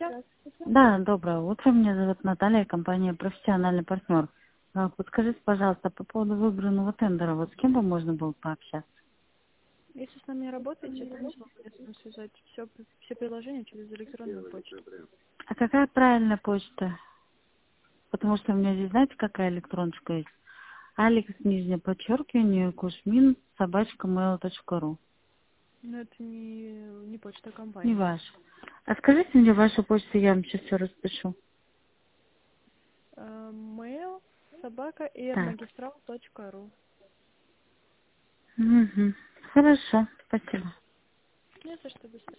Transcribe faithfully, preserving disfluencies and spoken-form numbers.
Здравствуйте. Да, доброе утро. Меня зовут Наталья, компания «Профессиональный партнер». А, Подскажите, пожалуйста, по поводу выбранного тендера, вот с кем бы можно было пообщаться? Если с нами работаете, то мы свободны с вами связать все, все приложения через электронную почту. А какая правильная почта? Потому что у меня здесь, знаете, какая электроночка есть? Алекс, нижнее подчеркивание, кушмин, собачка, mail точка ру. Но это не, не почта Не компании. ваш. А скажите мне вашу почту, я вам сейчас все распишу. Э, Mail собака Так. airmagistral точка ру. Угу. Хорошо, спасибо. Не за что, до свидания.